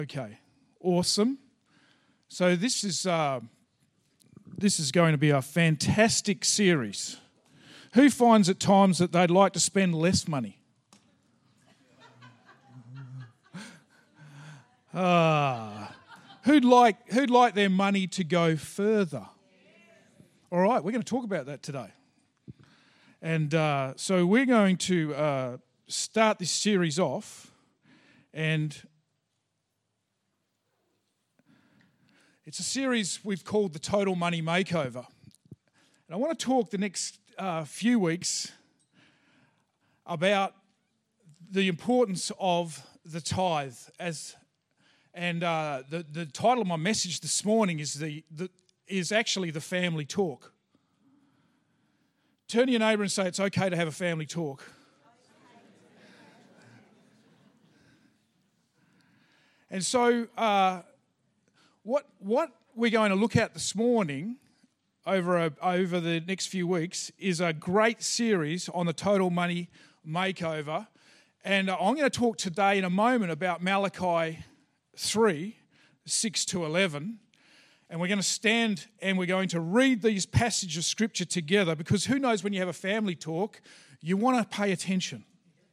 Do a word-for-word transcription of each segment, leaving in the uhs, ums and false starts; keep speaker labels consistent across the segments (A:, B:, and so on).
A: Okay, awesome. So this is uh, this is going to be a fantastic series. Who finds at times that they'd like to spend less money? Ah, who'd like who'd like their money to go further? All right, we're going to talk about that today, and uh, so we're going to uh, start this series off, and it's a series we've called the Total Money Makeover. And I want to talk the next uh, few weeks about the importance of the tithe. As and uh, the the title of my message this morning is the, the is actually the family talk. Turn to your neighbour and say it's okay to have a family talk. And so. Uh, What what we're going to look at this morning over a, over the next few weeks is a great series on the Total Money Makeover. And I'm going to talk today in a moment about Malachi three, six to eleven. And we're going to stand and we're going to read these passages of Scripture together, because who knows, when you have a family talk, you want to pay attention.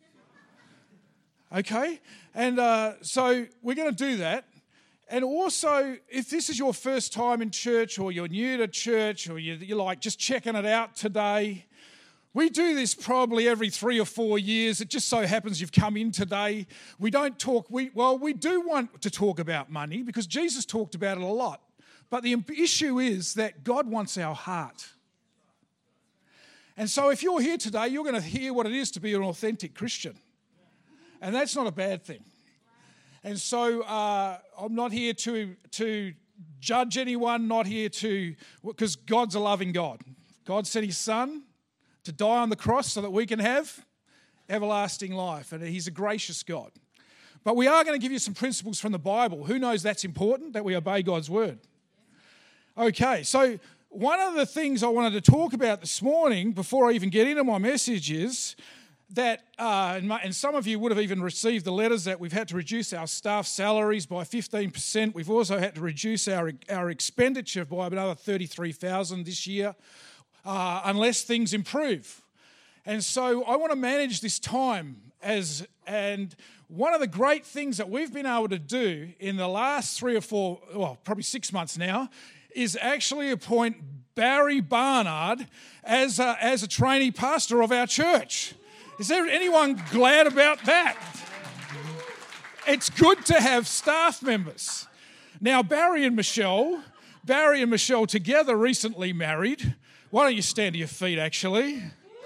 A: Okay? And uh, so we're going to do that. And also, if this is your first time in church, or you're new to church, or you're like just checking it out today, we do this probably every three or four years. It just so happens you've come in today. We don't talk, we well, we do want to talk about money because Jesus talked about it a lot. But the issue is that God wants our heart. And so if you're here today, you're going to hear what it is to be an authentic Christian. And that's not a bad thing. And so uh, I'm not here to to judge anyone, not here to, because God's a loving God. God sent his son to die on the cross so that we can have everlasting life. And he's a gracious God. But we are going to give you some principles from the Bible. Who knows that's important, that we obey God's word? Okay, so one of the things I wanted to talk about this morning before I even get into my message is that, uh, and some of you would have even received the letters that we've had to reduce our staff salaries by fifteen percent. We've also had to reduce our our expenditure by another thirty-three thousand dollars this year, uh, unless things improve. And so I want to manage this time as, and one of the great things that we've been able to do in the last three or four, well, probably six months now, is actually appoint Barry Barnard as a, as a trainee pastor of our church. Is there anyone glad about that? It's good to have staff members. Now, Barry and Michelle, Barry and Michelle together recently married. Why don't you stand to your feet, actually?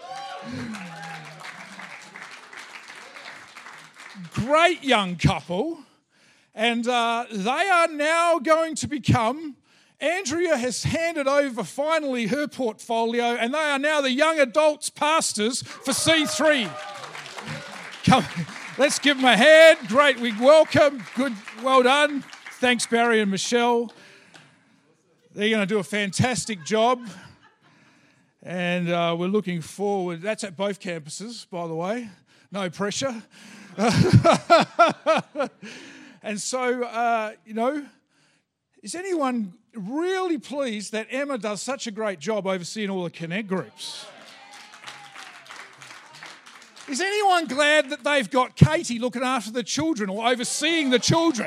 A: Great young couple. And uh, they are now going to become... Andrea has handed over finally her portfolio, and they are now the young adults pastors for C three. Come, let's give them a hand. Great, we welcome. Good, well done. Thanks, Barry and Michelle. They're going to do a fantastic job, and uh, we're looking forward. That's at both campuses, by the way. No pressure. And so, uh, you know, is anyone really pleased that Emma does such a great job overseeing all the Connect groups? Is anyone glad that they've got Katie looking after the children or overseeing the children?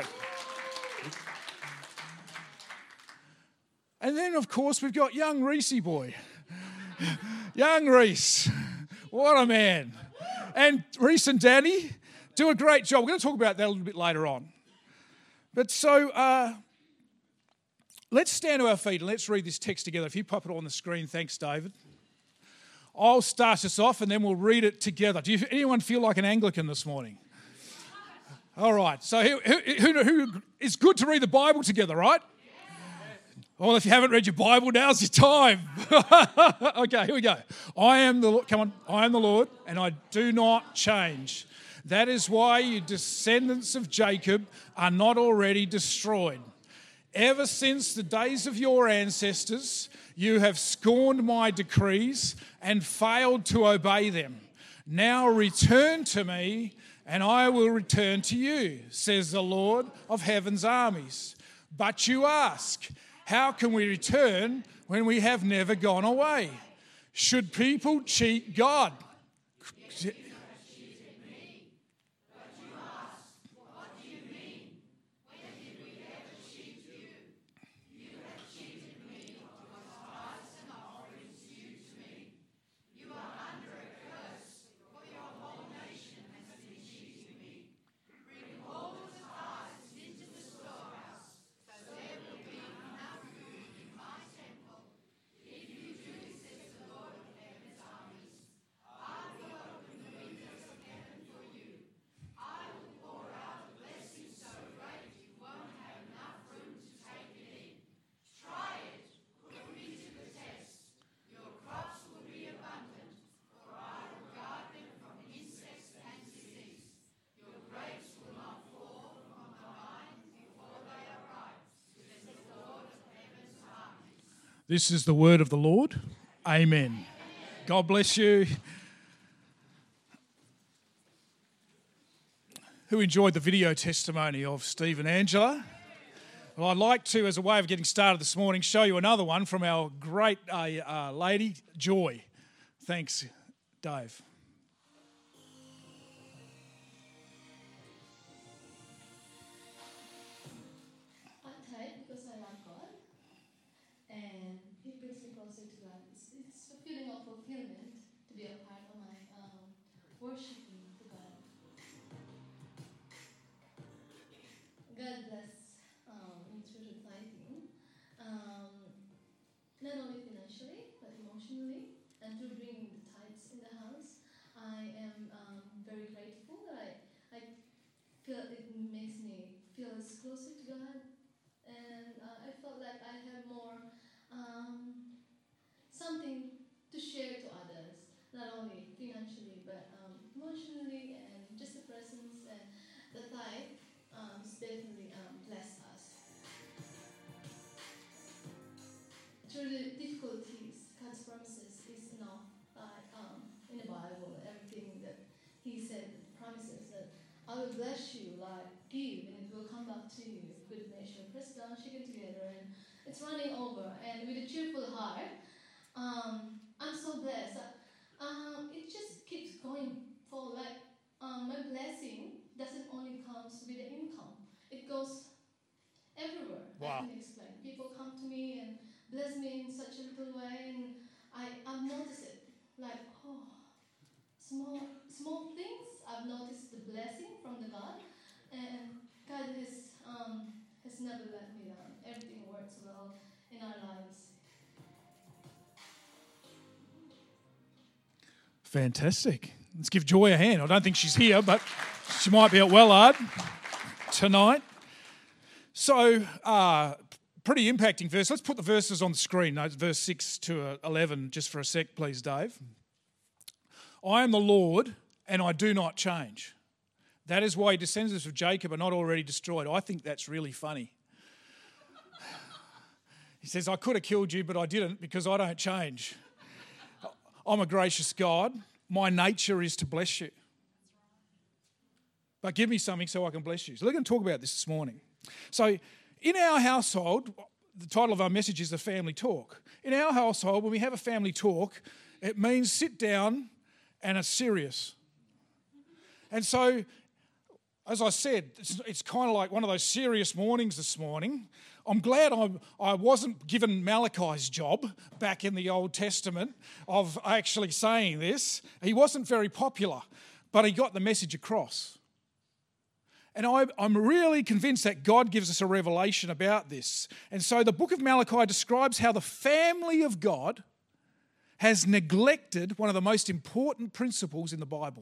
A: And then, of course, we've got young Reese boy. Young Reese. What a man. And Reese and Danny do a great job. We're going to talk about that a little bit later on. But so... Uh, Let's stand to our feet and let's read this text together. If you pop it on the screen, thanks, David. I'll start us off and then we'll read it together. Do you, anyone feel like an Anglican this morning? All right. So who, who, who, it's good to read the Bible together, right? Well, if you haven't read your Bible, now's your time. Okay, here we go. I am the Lord. Come on. I am the Lord, and I do not change. That is why you descendants of Jacob are not already destroyed. Ever since the days of your ancestors, you have scorned my decrees and failed to obey them. Now return to me and I will return to you, says the Lord of heaven's armies. But you ask, how can we return when we have never gone away? Should people cheat God? This is the word of the Lord. Amen. God bless you. Who enjoyed the video testimony of Steve and Angela? Well, I'd like to, as a way of getting started this morning, show you another one from our great uh, uh, lady, Joy. Thanks, Dave.
B: God bless um, me through the tithing, um, not only financially, but emotionally, and through bringing the tithes in the house. I am um, very grateful that I, I feel it makes me feel as closer to God, and uh, I felt like I have more um, something to share to others, not only financially, but um, emotionally, and just the presence and the tithe. Um, definitely um, bless us. Through the difficulties, God's promises is enough. Like um, in the Bible, everything that He said, promises that I will bless you, like give, and it will come back to you. Good measure, pressed down, shaken together, and it's running over. And with a cheerful heart, um, I'm so blessed. Um, it just keeps going for like um, my blessing doesn't only comes with the income. It goes everywhere.
A: Wow.
B: I can explain. People come to me and bless me in such a little way, and I, I've noticed it. Like, oh, small small things. I've noticed the blessing from the God, and God has um, has never let me down. Everything works well in our lives.
A: Fantastic. Let's give Joy a hand. I don't think she's here, but she might be at Wellard tonight. So, uh, pretty impacting verse. Let's put the verses on the screen. No, verse six to eleven, just for a sec, please, Dave. I am the Lord, and I do not change. That is why descendants of Jacob are not already destroyed. I think that's really funny. He says, I could have killed you, but I didn't because I don't change. I'm a gracious God. My nature is to bless you. But give me something so I can bless you. So we're going to talk about this this morning. So in our household, the title of our message is The Family Talk. In our household, when we have a family talk, it means sit down and it's serious. And so, as I said, it's, it's kind of like one of those serious mornings this morning. I'm glad I, I wasn't given Malachi's job back in the Old Testament of actually saying this. He wasn't very popular, but he got the message across. And I, I'm really convinced that God gives us a revelation about this. And so the book of Malachi describes how the family of God has neglected one of the most important principles in the Bible.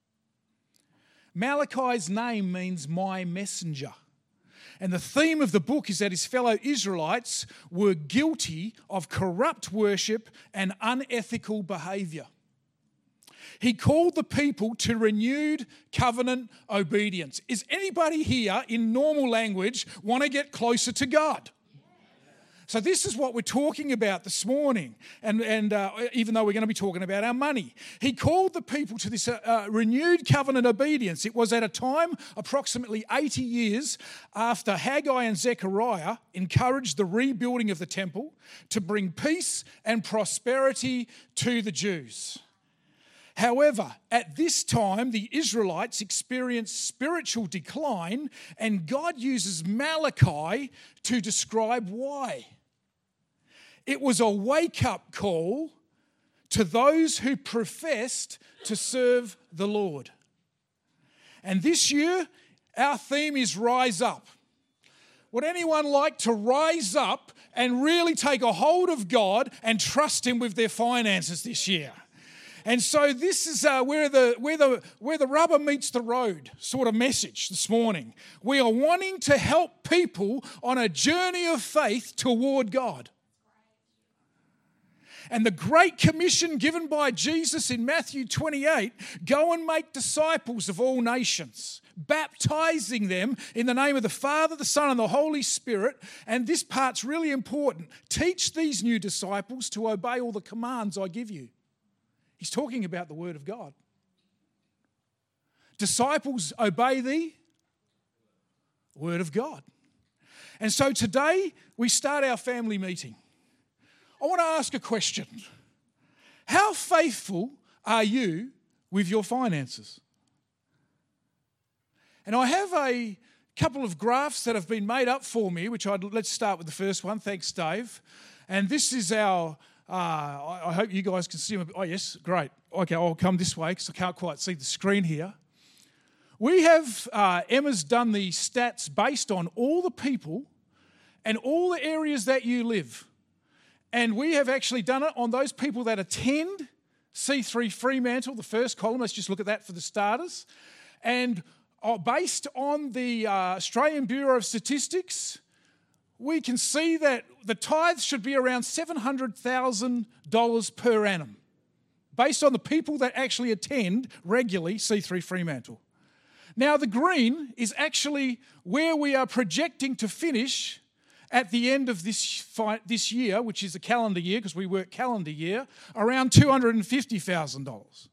A: Malachi's name means my messenger. And the theme of the book is that his fellow Israelites were guilty of corrupt worship and unethical behaviour. He called the people to renewed covenant obedience. Is anybody here in normal language want to get closer to God? So this is what we're talking about this morning, and, and uh, even though we're going to be talking about our money. He called the people to this uh, uh, renewed covenant obedience. It was at a time approximately eighty years after Haggai and Zechariah encouraged the rebuilding of the temple to bring peace and prosperity to the Jews. However, at this time, the Israelites experienced spiritual decline, and God uses Malachi to describe why. It was a wake-up call to those who professed to serve the Lord. And this year, our theme is Rise Up. Would anyone like to rise up and really take a hold of God and trust Him with their finances this year? And so this is uh, where the where the where the rubber meets the road sort of message this morning. We are wanting to help people on a journey of faith toward God. And the Great Commission given by Jesus in Matthew twenty-eight, go and make disciples of all nations, baptizing them in the name of the Father, the Son, and the Holy Spirit. And this part's really important. Teach these new disciples to obey all the commands I give you. He's talking about the Word of God. Disciples, obey the Word of God. And so today we start our family meeting. I want to ask a question. How faithful are you with your finances? And I have a couple of graphs that have been made up for me, which I'd, let's start with the first one. Thanks, Dave. And this is our, uh, I, I hope you guys can see them. Oh, yes, great. Okay, I'll come this way because I can't quite see the screen here. We have, uh, Emma's done the stats based on all the people and all the areas that you live. And we have actually done it on those people that attend C three Fremantle, the first column. Let's just look at that for the starters. And based on the uh, Australian Bureau of Statistics, we can see that the tithes should be around seven hundred thousand dollars per annum, based on the people that actually attend regularly C three Fremantle. Now, the green is actually where we are projecting to finish at the end of this fi- this year, which is a calendar year, because we work calendar year, around two hundred fifty thousand dollars.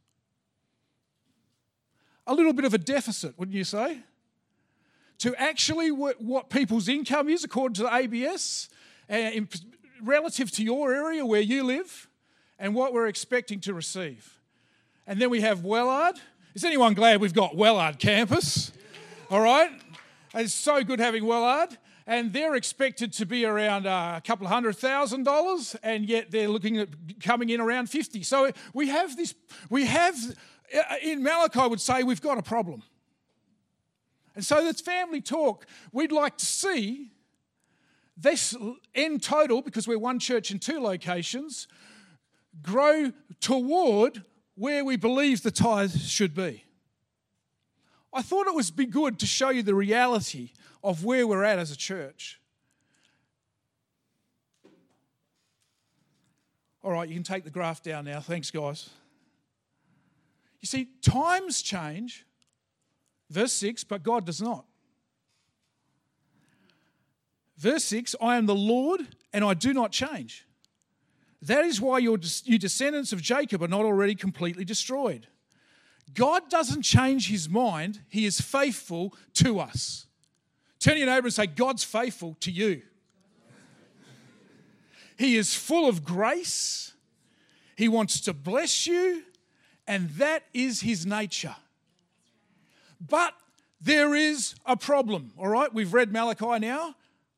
A: A little bit of a deficit, wouldn't you say? To actually what, what people's income is, according to the A B S, uh, in, relative to your area where you live, and what we're expecting to receive. And then we have Wellard. Is anyone glad we've got Wellard campus? All right? It's so good having Wellard. And they're expected to be around uh, a couple of hundred thousand dollars, and yet they're looking at coming in around fifty. So we have this, we have, in Malachi I would say we've got a problem. And so that's family talk. We'd like to see this end total, because we're one church in two locations, grow toward where we believe the tithe should be. I thought it would be good to show you the reality of where we're at as a church. All right, you can take the graph down now. Thanks, guys. You see, times change, verse six, but God does not. Verse six, I am the Lord and I do not change. That is why your, you descendants of Jacob are not already completely destroyed. God doesn't change his mind. He is faithful to us. Turn to your neighbour and say, God's faithful to you. He is full of grace. He wants to bless you, and that is his nature. But there is a problem, all right? We've read Malachi now.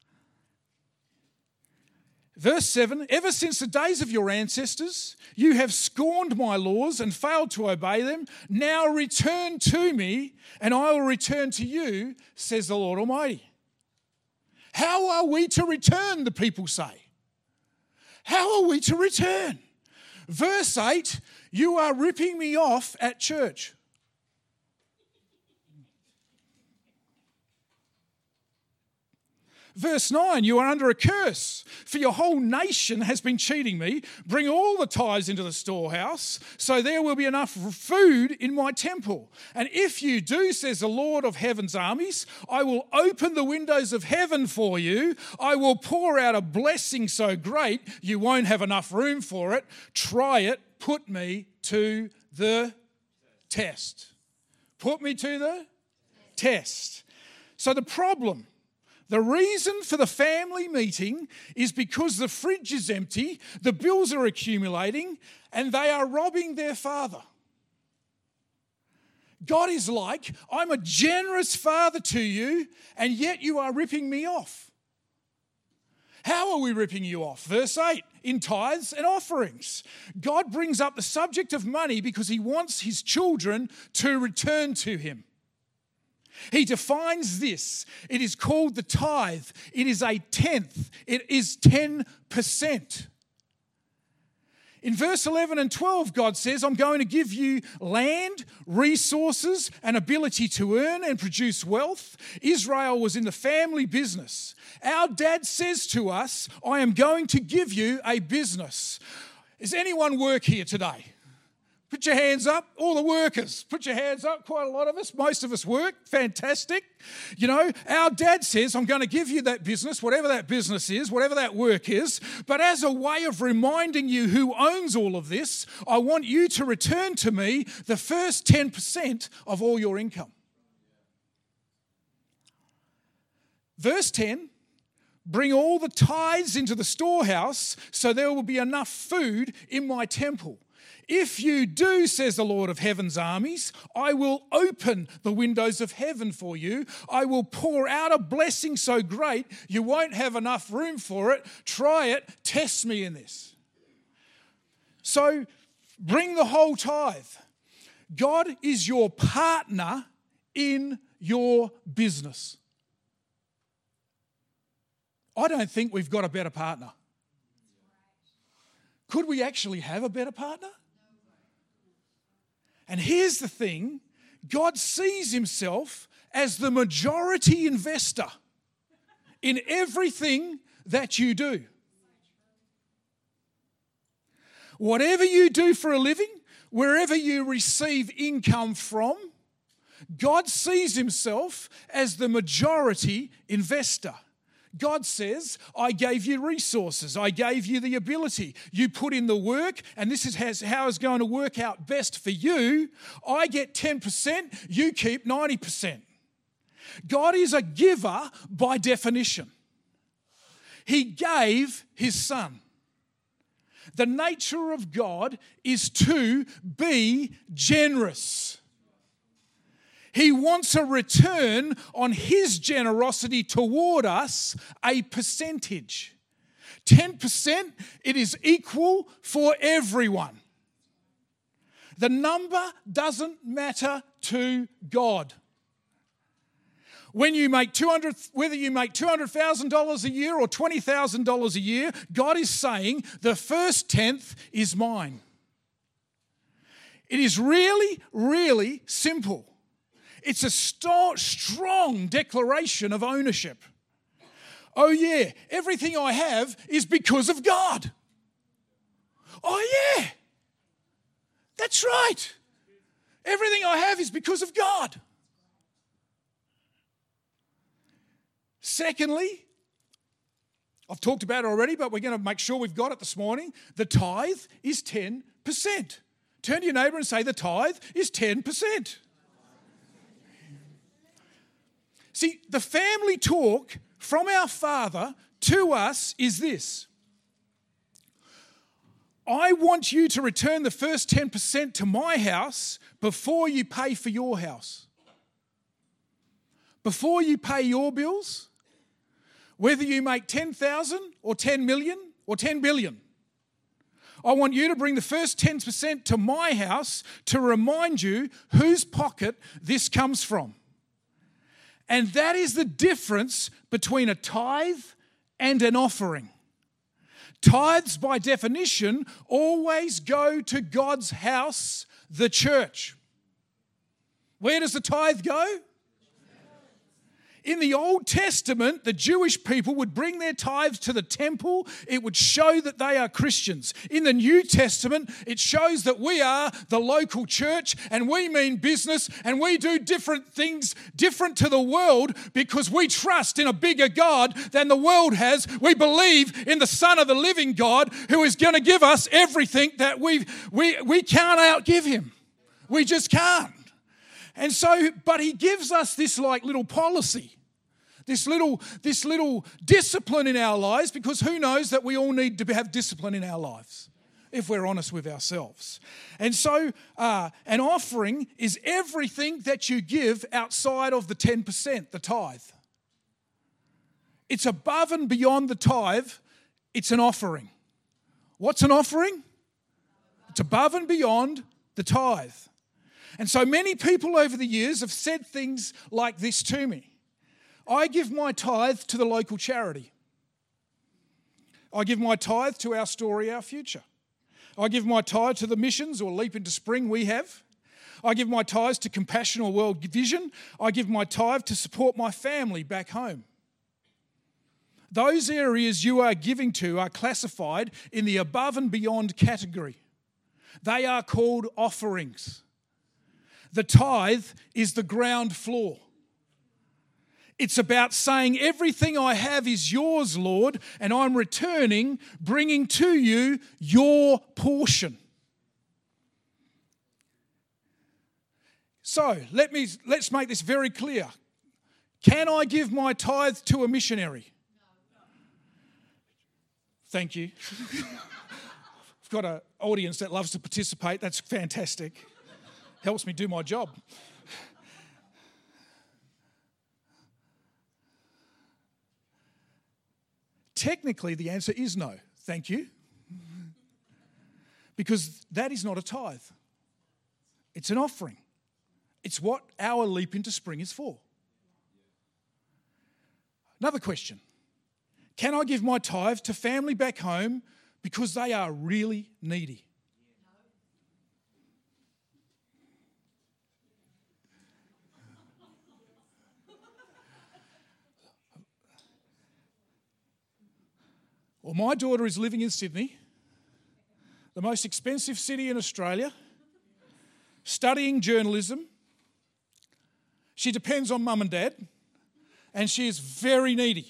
A: Verse seven, ever since the days of your ancestors, you have scorned my laws and failed to obey them. Now return to me, and I will return to you, says the Lord Almighty. How are we to return, the people say? How are we to return? Verse eight, you are ripping me off at church. Verse nine, you are under a curse, for your whole nation has been cheating me. Bring all the tithes into the storehouse, so there will be enough food in my temple. And if you do, says the Lord of heaven's armies, I will open the windows of heaven for you. I will pour out a blessing so great you won't have enough room for it. Try it. Put me to the test. Put me to the test. So the problem... The reason for the family meeting is because the fridge is empty, the bills are accumulating, and they are robbing their father. God is like, I'm a generous father to you, and yet you are ripping me off. How are we ripping you off? Verse eight, in tithes and offerings. God brings up the subject of money because he wants his children to return to him. He defines this. It is called the tithe. It is a tenth. It is ten percent. In verse eleven and twelve, God says, I'm going to give you land, resources, and ability to earn and produce wealth. Israel was in the family business. Our dad says to us, I am going to give you a business. Does anyone work here today? Put your hands up, all the workers. Put your hands up, quite a lot of us. Most of us work, fantastic. You know, our dad says, I'm going to give you that business, whatever that business is, whatever that work is. But as a way of reminding you who owns all of this, I want you to return to me the first ten percent of all your income. Verse ten, bring all the tithes into the storehouse so there will be enough food in my temple. If you do, says the Lord of heaven's armies, I will open the windows of heaven for you. I will pour out a blessing so great you won't have enough room for it. Try it. Test me in this. So bring the whole tithe. God is your partner in your business. I don't think we've got a better partner. Could we actually have a better partner? And here's the thing, God sees himself as the majority investor in everything that you do. Whatever you do for a living, wherever you receive income from, God sees himself as the majority investor. God says, I gave you resources. I gave you the ability. You put in the work, and this is how it's going to work out best for you. I get ten percent, you keep ninety percent. God is a giver by definition. He gave his son. The nature of God is to be generous. He wants a return on his generosity toward us, a percentage. ten percent, it is equal for everyone. The number doesn't matter to God. When you make two hundred, whether you make two hundred thousand dollars a year or twenty thousand dollars a year, God is saying the first tenth is mine. It is really, really simple. It's a st- strong declaration of ownership. Oh yeah, everything I have is because of God. Oh yeah, that's right. Everything I have is because of God. Secondly, I've talked about it already, but we're going to make sure we've got it this morning. The tithe is ten percent. Turn to your neighbour and say, the tithe is ten percent. See, the family talk from our Father to us is this. I want you to return the first ten percent to my house before you pay for your house. Before you pay your bills, whether you make ten thousand or ten million or ten billion. I want you to bring the first ten percent to my house to remind you whose pocket this comes from. And that is the difference between a tithe and an offering. Tithes, by definition, always go to God's house, the church. Where does the tithe go? In the Old Testament, the Jewish people would bring their tithes to the temple. It would show that they are Christians. In the New Testament, it shows that we are the local church and we mean business and we do different things different to the world because we trust in a bigger God than the world has. We believe in the Son of the living God who is going to give us everything that we we we can't outgive him. We just can't. And so, but he gives us this like little policy. This little, this little discipline in our lives, because who knows that we all need to have discipline in our lives if we're honest with ourselves. And so uh, an offering is everything that you give outside of the ten percent, the tithe. It's above and beyond the tithe. It's an offering. What's an offering? It's above and beyond the tithe. And so many people over the years have said things like this to me. I give my tithe to the local charity. I give my tithe to Our Story, Our Future. I give my tithe to the missions or Leap into Spring we have. I give my tithes to Compassion or World Vision. I give my tithe to support my family back home. Those areas you are giving to are classified in the above and beyond category. They are called offerings. The tithe is the ground floor. It's about saying everything I have is yours, Lord, and I'm returning, bringing to you your portion. So let me, let's make this very clear. Can I give my tithe to a missionary? Thank you. I've got an audience that loves to participate. That's fantastic. Helps me do my job. Technically, the answer is no. Thank you. Because that is not a tithe. It's an offering. It's what our Leap into Spring is for. Another question. Can I give my tithe to family back home because they are really needy? Well, my daughter is living in Sydney, the most expensive city in Australia, studying journalism. She depends on mum and dad, and she is very needy.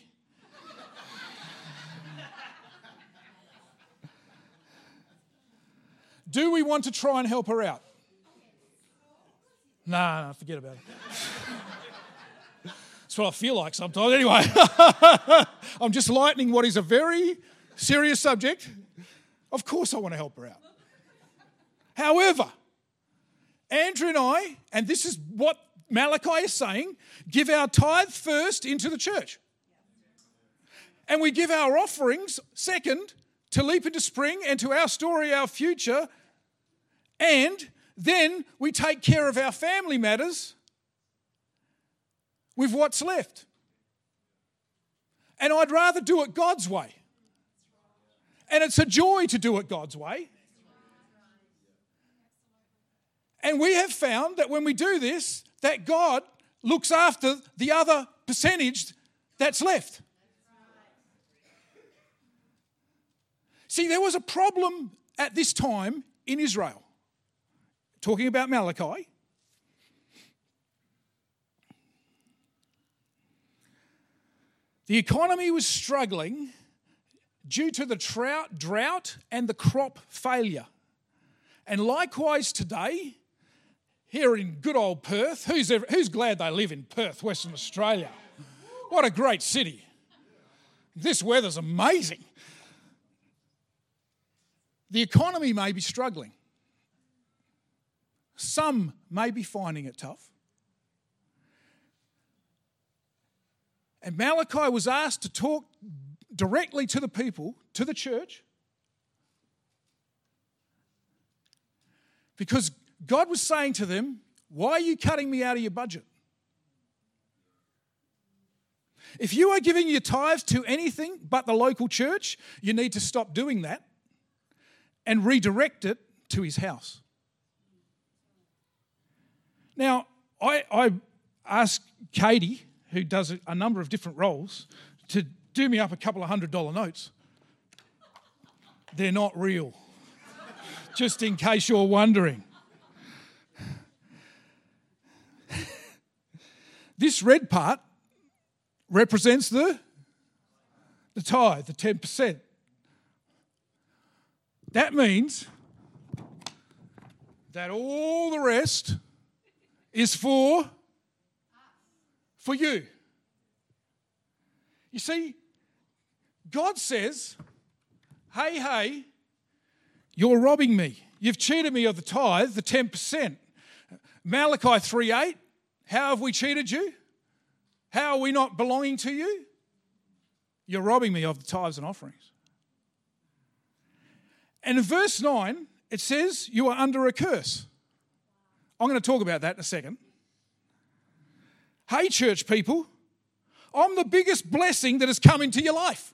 A: Do we want to try and help her out? Nah, nah, forget about it. That's what I feel like sometimes. Anyway, I'm just lightening what is a very serious subject. Of course I want to help her out. However, Andrew and I, and this is what Malachi is saying, give our tithe first into the church. And we give our offerings second to Leap into Spring and to Our Story, Our Future. And then we take care of our family matters with what's left. And I'd rather do it God's way. And it's a joy to do it God's way. And we have found that when we do this, that God looks after the other percentage that's left. See, there was a problem at this time in Israel. Talking about Malachi. The economy was struggling due to the trout, drought and the crop failure. And likewise today, here in good old Perth, who's, ever, who's glad they live in Perth, Western Australia? What a great city. This weather's amazing. The economy may be struggling. Some may be finding it tough. And Malachi was asked to talk directly to the people, to the church, because God was saying to them, why are you cutting me out of your budget? If you are giving your tithe to anything but the local church, you need to stop doing that and redirect it to his house. Now, I, I asked Katie, who does a number of different roles, to do me up a couple of hundred dollar notes. They're not real. Just in case you're wondering. This red part represents the, the tithe, the ten percent. That means that all the rest is for, for you. You see, God says, hey, hey, you're robbing me. You've cheated me of the tithe, the ten percent. Malachi three eight, how have we cheated you? How are we not belonging to you? You're robbing me of the tithes and offerings. And in verse nine, it says you are under a curse. I'm going to talk about that in a second. Hey, church people, I'm the biggest blessing that has come into your life.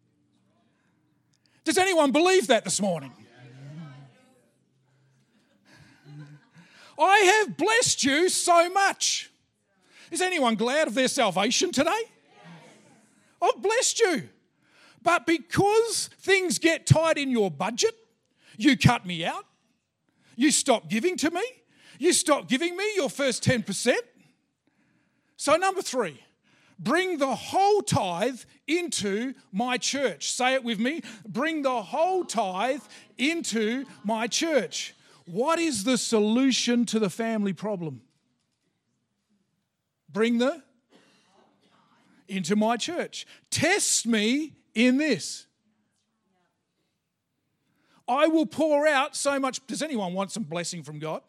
A: Does anyone believe that this morning? I have blessed you so much. Is anyone glad of their salvation today? I've blessed you. But because things get tight in your budget, you cut me out. You stop giving to me. You stop giving me your first ten percent. So number three, bring the whole tithe into my church. Say it with me. Bring the whole tithe into my church. What is the solution to the family problem? Bring the into my church. Test me in this. I will pour out so much. Does anyone want some blessing from God?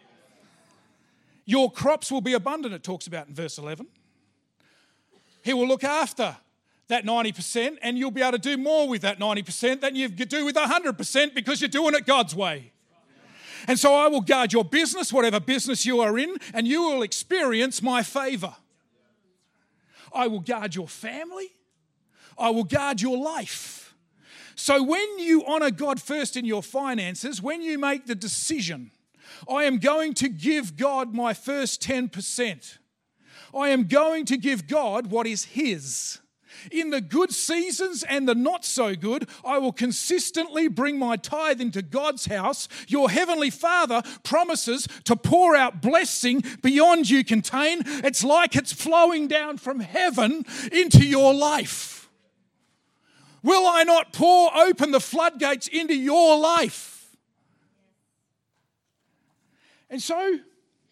A: Your crops will be abundant, it talks about in verse eleven. He will look after that ninety percent and you'll be able to do more with that ninety percent than you do with one hundred percent because you're doing it God's way. And so I will guard your business, whatever business you are in, and you will experience my favour. I will guard your family. I will guard your life. So when you honour God first in your finances, when you make the decision, I am going to give God my first ten percent. I am going to give God what is His. In the good seasons and the not so good, I will consistently bring my tithe into God's house. Your heavenly Father promises to pour out blessing beyond you contain. It's like it's flowing down from heaven into your life. Will I not pour open the floodgates into your life? And so,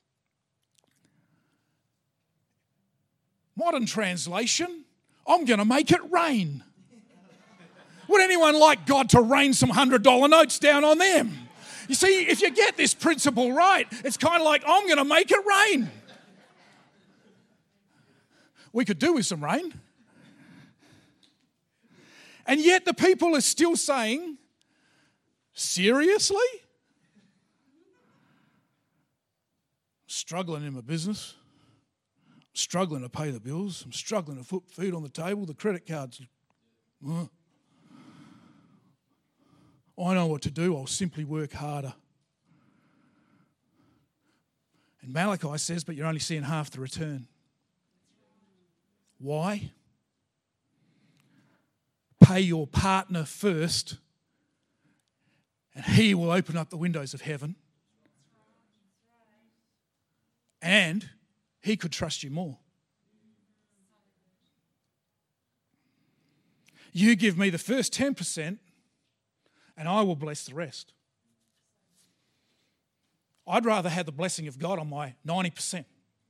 A: modern translation, I'm going to make it rain. Would anyone like God to rain some one hundred dollar notes down on them? You see, if you get this principle right, it's kind of like, I'm going to make it rain. We could do with some rain. And yet the people are still saying, seriously? Struggling in my business. Struggling to pay the bills. I'm struggling to put food on the table. The credit cards. Uh, I know what to do. I'll simply work harder. And Malachi says, but you're only seeing half the return. Why? Pay your partner first, and he will open up the windows of heaven. And he could trust you more. You give me the first ten percent and I will bless the rest. I'd rather have the blessing of God on my ninety percent.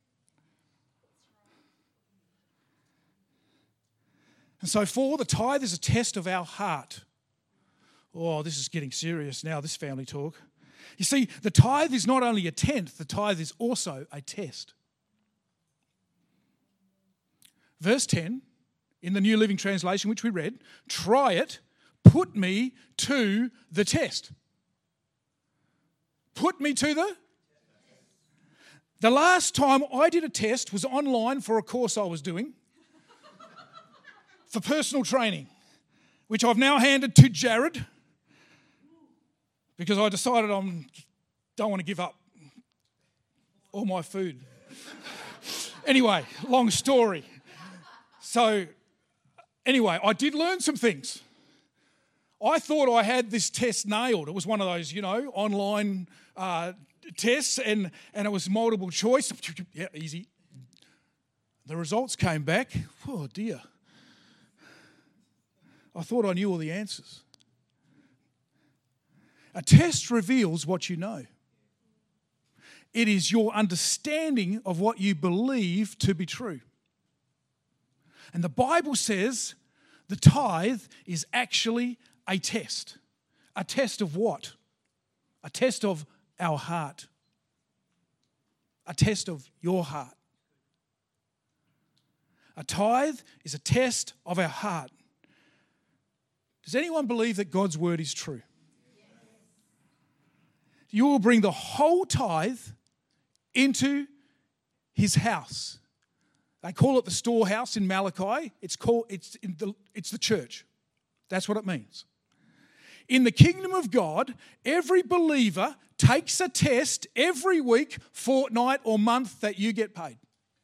A: And so for the tithe is a test of our heart. Oh, this is getting serious now, this family talk. You see, the tithe is not only a tenth, the tithe is also a test. Verse ten, in the New Living Translation, which we read, try it, put me to the test. Put me to the... The last time I did a test was online for a course I was doing for personal training, which I've now handed to Jared because I decided I don't want to give up all my food. Anyway, long story. So, anyway, I did learn some things. I thought I had this test nailed. It was one of those, you know, online uh, tests, and, and it was multiple choice. Yeah, easy. The results came back. Oh, dear. I thought I knew all the answers. A test reveals what you know. It is your understanding of what you believe to be true. And the Bible says the tithe is actually a test. A test of what? A test of our heart. A test of your heart. A tithe is a test of our heart. Does anyone believe that God's word is true? You will bring the whole tithe into his house. They call it the storehouse in Malachi. It's called it's in the it's the church. That's what it means. In the kingdom of God, every believer takes a test every week, fortnight, or month that you get paid.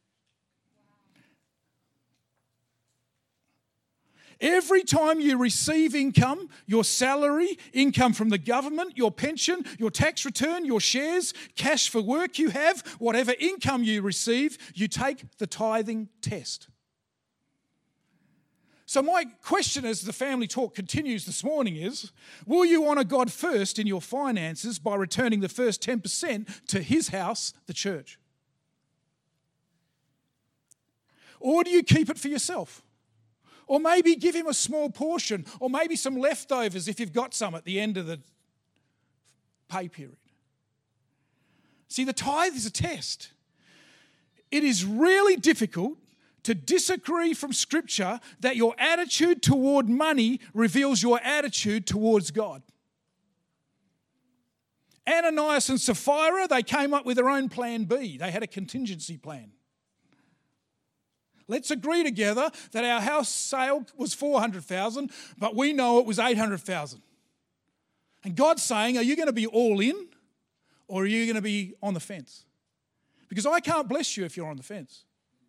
A: Every time you receive income, your salary, income from the government, your pension, your tax return, your shares, cash for work you have, whatever income you receive, you take the tithing test. So my question as the family talk continues this morning is, will you honour God first in your finances by returning the first ten percent to his house, the church? Or do you keep it for yourself? Or maybe give him a small portion, or maybe some leftovers if you've got some at the end of the pay period. See, the tithe is a test. It is really difficult to disagree from Scripture that your attitude toward money reveals your attitude towards God. Ananias and Sapphira, they came up with their own plan B. They had a contingency plan. Let's agree together that our house sale was four hundred thousand dollars, but we know it was eight hundred thousand dollars. And God's saying, are you going to be all in, or are you going to be on the fence? Because I can't bless you if you're on the fence.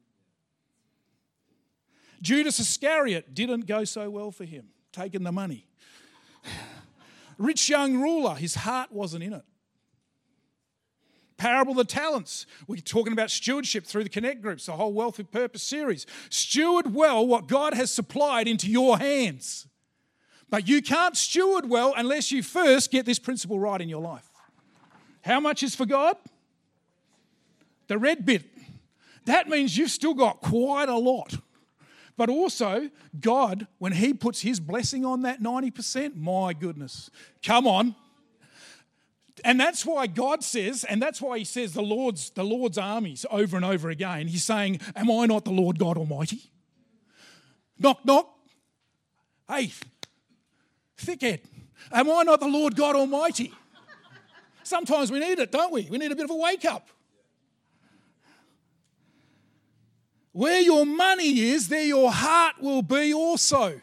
A: Judas Iscariot didn't go so well for him, taking the money. Rich young ruler, his heart wasn't in it. Parable of the talents. We're talking about stewardship through the Connect groups, the whole Wealth with Purpose series. Steward well what God has supplied into your hands. But you can't steward well unless you first get this principle right in your life. How much is for God? The red bit. That means you've still got quite a lot. But also, God, when he puts his blessing on that ninety percent, my goodness, come on. And that's why God says, and that's why he says the Lord's, the Lord's armies over and over again. He's saying, am I not the Lord God Almighty? Knock, knock. Hey, thickhead, am I not the Lord God Almighty? Sometimes we need it, don't we? We need a bit of a wake up. Where your money is, there your heart will be also.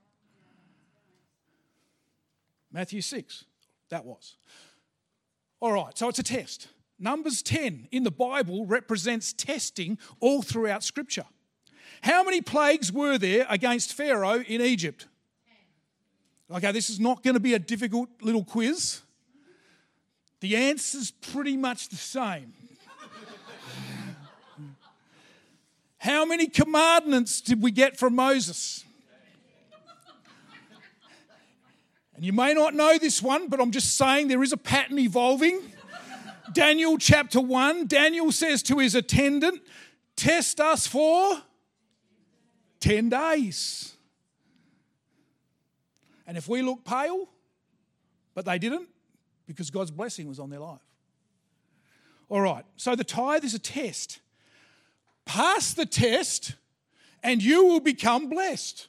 A: Matthew six, that was. All right, so it's a test. Numbers ten in the Bible represents testing all throughout Scripture. How many plagues were there against Pharaoh in Egypt? Okay, this is not going to be a difficult little quiz. The answer's pretty much the same. How many commandments did we get from Moses? And you may not know this one, but I'm just saying there is a pattern evolving. Daniel chapter one, Daniel says to his attendant, test us for ten days. And if we look pale, but they didn't, because God's blessing was on their life. All right, so the tithe is a test. Pass the test and you will become blessed.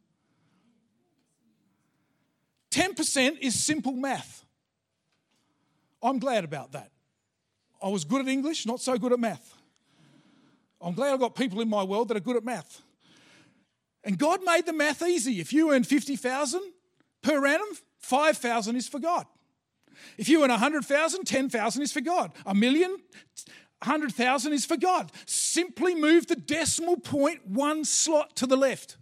A: ten percent is simple math. I'm glad about that. I was good at English, not so good at math. I'm glad I've got people in my world that are good at math. And God made the math easy. If you earn fifty thousand dollars per annum, five thousand dollars is for God. If you earn one hundred thousand dollars, ten thousand dollars is for God. A million, hundred thousand is for God. Simply move the decimal point one slot to the left.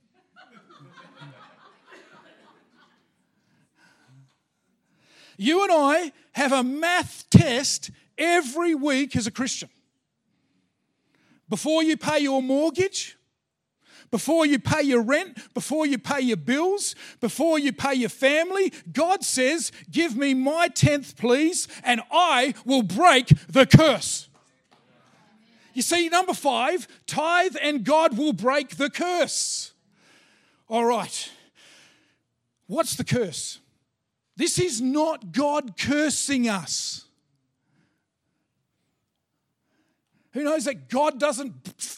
A: You and I have a math test every week as a Christian. Before you pay your mortgage, before you pay your rent, before you pay your bills, before you pay your family, God says, give me my tenth, please, and I will break the curse. You see, number five, tithe and God will break the curse. All right. What's the curse? This is not God cursing us. Who knows that God doesn't...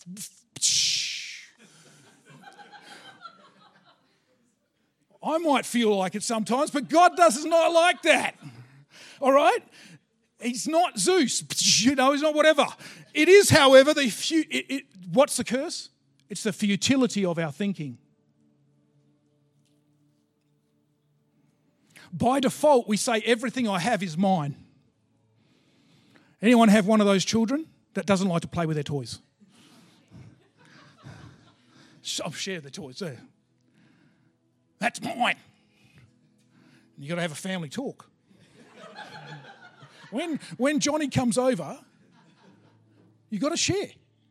A: I might feel like it sometimes, but God does not like that. All right? He's not Zeus. You know, he's not whatever. It is, however, the fu- it, it, what's the curse? It's the futility of our thinking. By default, we say everything I have is mine. Anyone have one of those children that doesn't like to play with their toys? I'll share the toys there. That's mine. You've got to have a family talk. When, when Johnny comes over, you've got to share.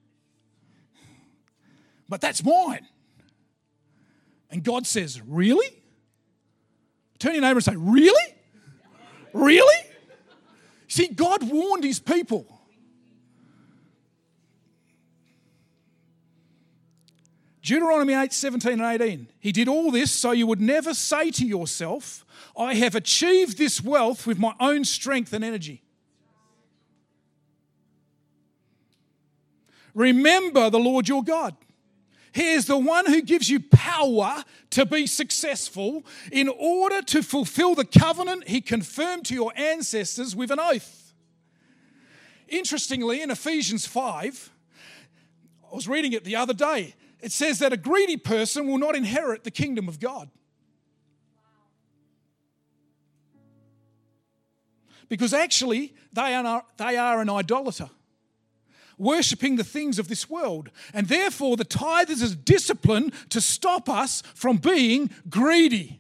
A: But that's mine. And God says, really? Turn to your neighbour and say, really? Really? See, God warned his people. Deuteronomy eight, seventeen and eighteen. He did all this so you would never say to yourself, I have achieved this wealth with my own strength and energy. Remember the Lord your God. He is the one who gives you power to be successful in order to fulfill the covenant he confirmed to your ancestors with an oath. Interestingly, in Ephesians five, I was reading it the other day, it says that a greedy person will not inherit the kingdom of God. Because actually, they are, they are an idolater, worshipping the things of this world. And therefore, the tithe is a discipline to stop us from being greedy.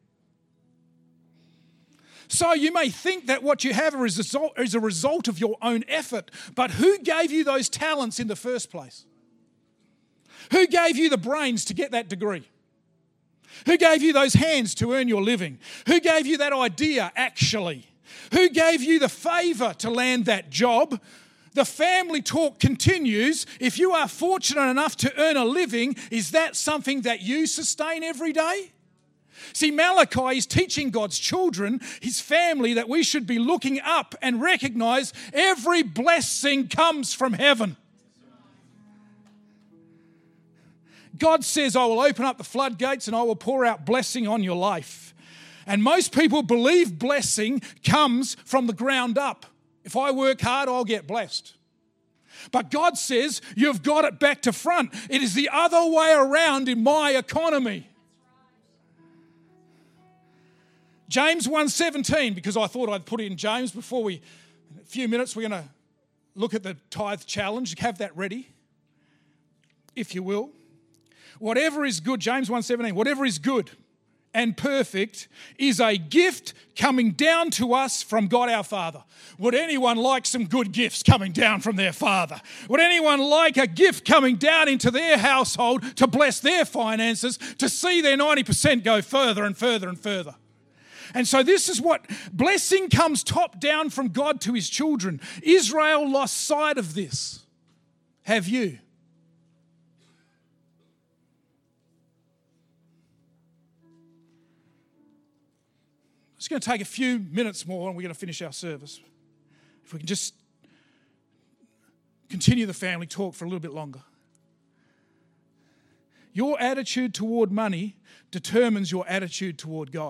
A: So you may think that what you have is a result of your own effort, but who gave you those talents in the first place? Who gave you the brains to get that degree? Who gave you those hands to earn your living? Who gave you that idea, actually? Who gave you the favour to land that job? The family talk continues. If you are fortunate enough to earn a living, is that something that you sustain every day? See, Malachi is teaching God's children, his family, that we should be looking up and recognise every blessing comes from heaven. God says, I will open up the floodgates and I will pour out blessing on your life. And most people believe blessing comes from the ground up. If I work hard, I'll get blessed. But God says, you've got it back to front. It is the other way around in my economy. James one seventeen, because I thought I'd put in James before we, in a few minutes, we're going to look at the tithe challenge. Have that ready, if you will. Whatever is good, James one seventeen, whatever is good and perfect is a gift coming down to us from God our Father. Would anyone like some good gifts coming down from their Father? Would anyone like a gift coming down into their household to bless their finances, to see their ninety percent go further and further and further? And so this is what blessing comes top down from God to his children. Israel lost sight of this. Have you? It's going to take a few minutes more and we're going to finish our service. If we can just continue the family talk for a little bit longer. Your attitude toward money determines your attitude toward God.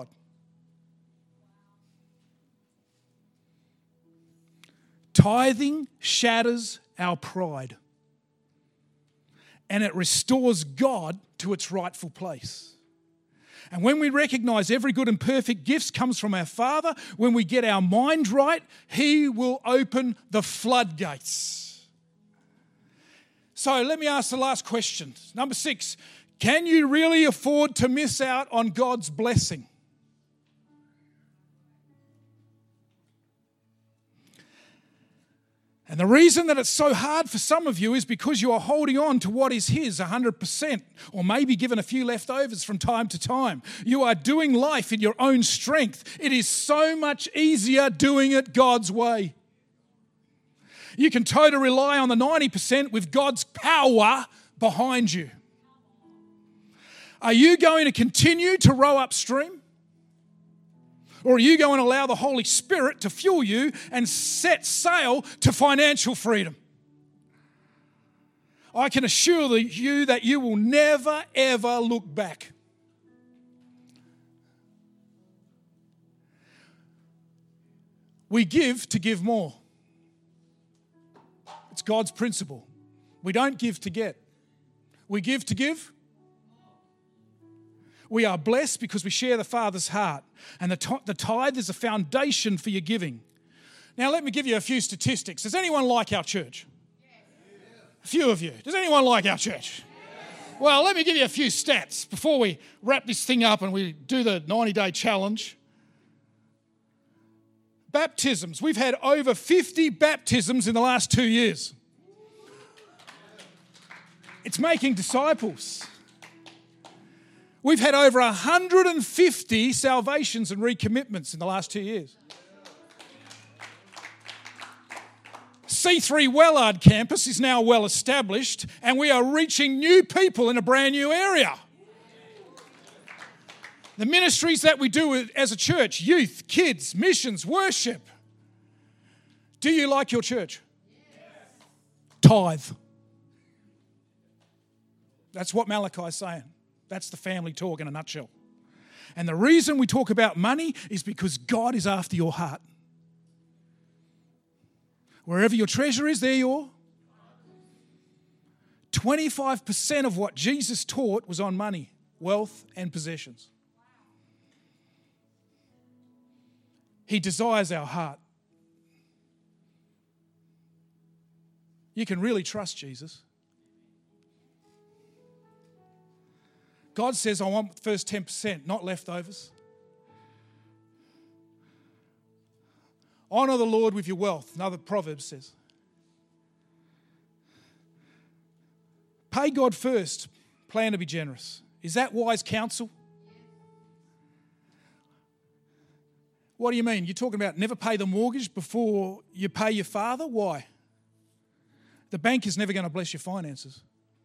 A: Tithing shatters our pride and it restores God to its rightful place. And when we recognise every good and perfect gift comes from our Father, when we get our mind right, he will open the floodgates. So let me ask the last question. Number six, can you really afford to miss out on God's blessing? And the reason that it's so hard for some of you is because you are holding on to what is His one hundred percent, or maybe given a few leftovers from time to time. You are doing life in your own strength. It is so much easier doing it God's way. You can totally rely on the ninety percent with God's power behind you. Are you going to continue to row upstream? Or are you going to allow the Holy Spirit to fuel you and set sail to financial freedom? I can assure you that you will never, ever look back. We give to give more. It's God's principle. We don't give to get. We give to give. We are blessed because we share the Father's heart. And the, t- the tithe is a foundation for your giving. Now, let me give you a few statistics. Does anyone like our church? Yes. A few of you. Does anyone like our church? Yes. Well, let me give you a few stats before we wrap this thing up and we do the ninety-day challenge. Baptisms. We've had over fifty baptisms in the last two years. It's making disciples. We've had over one hundred fifty salvations and recommitments in the last two years. C three Wellard campus is now well established and we are reaching new people in a brand new area. The ministries that we do as a church, youth, kids, missions, worship. Do you like your church? Yes. Tithe. That's what Malachi is saying. That's the family talk in a nutshell. And the reason we talk about money is because God is after your heart. Wherever your treasure is, there you are. twenty-five percent of what Jesus taught was on money, wealth, and possessions. He desires our heart. You can really trust Jesus. God says, I want the first ten percent, not leftovers. Honour the Lord with your wealth, another proverb says. Pay God first, plan to be generous. Is that wise counsel? What do you mean? You're talking about never pay the mortgage before you pay your father? Why? The bank is never going to bless your finances.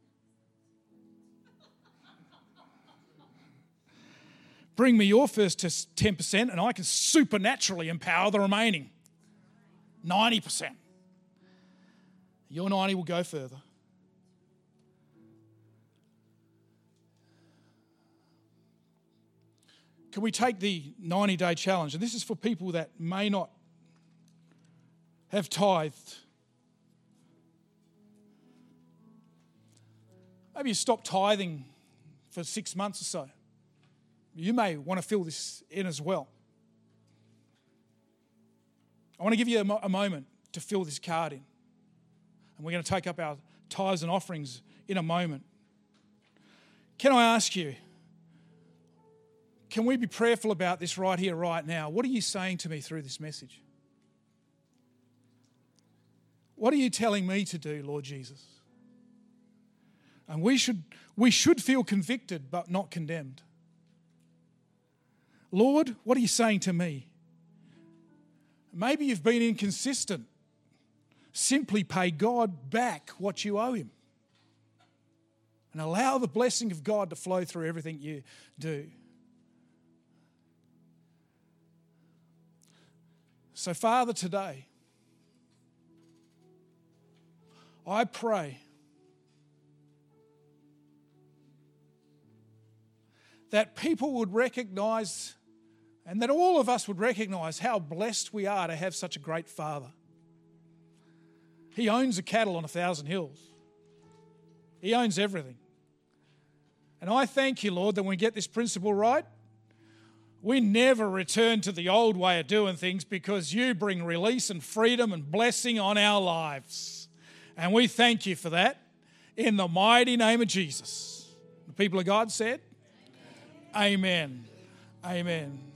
A: Bring me your first ten percent and I can supernaturally empower the remaining ninety percent. Your ninety will go further. Can we take the ninety-day challenge? And this is for people that may not have tithed. Maybe you stopped tithing for six months or so. You may want to fill this in as well. I want to give you a, mo- a moment to fill this card in. And we're going to take up our tithes and offerings in a moment. Can I ask you, can we be prayerful about this right here, right now? What are you saying to me through this message? What are you telling me to do, Lord Jesus? And we should, we should feel convicted but not condemned. Lord, what are you saying to me? Maybe you've been inconsistent. Simply pay God back what you owe Him. And allow the blessing of God to flow through everything you do. So, Father, today, I pray that people would recognise, and that all of us would recognise how blessed we are to have such a great Father. He owns the cattle on a thousand hills. He owns everything. And I thank you, Lord, that when we get this principle right, we never return to the old way of doing things, because you bring release and freedom and blessing on our lives. And we thank you for that. in the mighty name of Jesus. The people of God said, Amen. Amen. Amen.